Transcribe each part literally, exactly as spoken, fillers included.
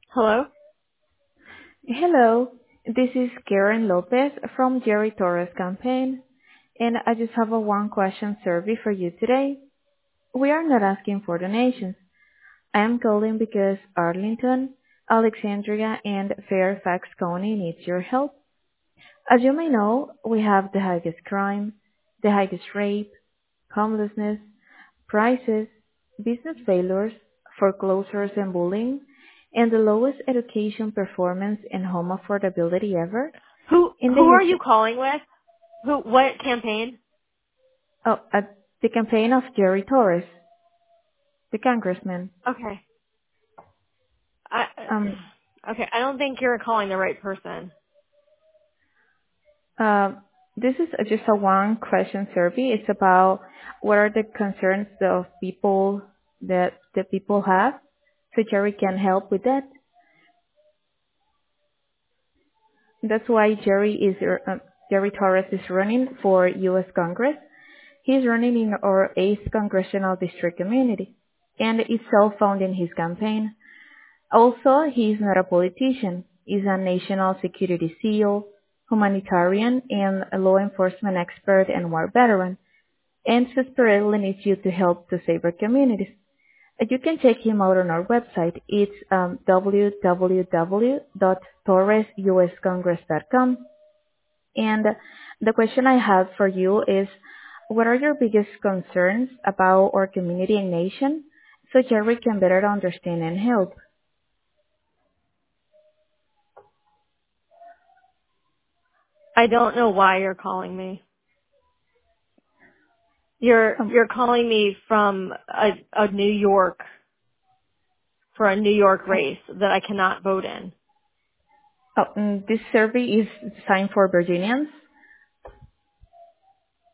Hello? Hello, this is Karen Lopez from Jerry Torres campaign, and I just have a one question survey for you today. We are not asking for donations. I am calling because Arlington, Alexandria, and Fairfax County needs your help. As you may know, we have the highest crime, the highest rape, homelessness, prices, business failures, foreclosures and bullying, and the lowest education performance and home affordability ever Who in the who are you history. calling with? Who what campaign? Oh, at the campaign of Jerry Torres, the congressman. Okay. I Um, okay, I don't think you're calling the right person. uh, this is just a one question survey. It's about what are the concerns of people that the people have, so Jerry can help with that. That's why Jerry is uh, Jerry Torres is running for U S Congress. He's running in our eighth congressional district community, and is self-funding his campaign. Also, he is not a politician. He's a national security SEAL, humanitarian, and a law enforcement expert and war veteran, and desperately needs you to help to save our communities. Uh, You can check him out on our website. It's um, w w w dot torres u s congress dot com. And the question I have for you is, what are your biggest concerns about our community and nation so Jerry can better understand and help? I don't know why you're calling me. You're Um, you're calling me from a a New York for a New York oh, race that I cannot vote in. oh, mm, this survey is designed for Virginians.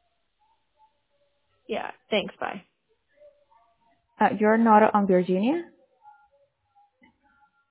Yeah, thanks, bye. Uh, you're not on Virginia?